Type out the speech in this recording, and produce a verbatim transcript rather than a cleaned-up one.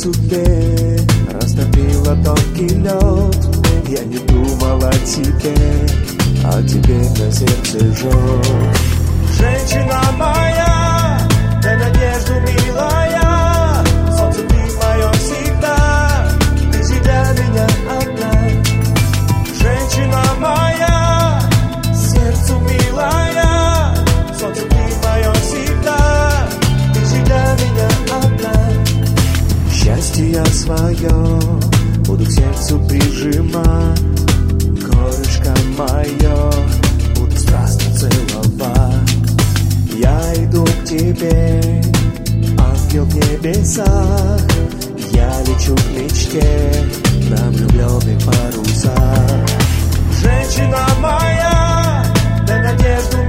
судьбе растопила тонкий лед. Я не думал о тебе, а теперь на сердце жжет. Женщина моя, дай надежду, милая, солнце ты мое всегда, ты же для меня одна. Женщина моя, сердцу милая, солнце ты мое всегда, ты же для меня одна. Счастье свое буду к сердцу прижимать, горышко мое буду страстно целовать. Я иду к тебе, ангел в небесах, я лечу к мечте на влюбленных парусах. Женщина моя, дай надежду,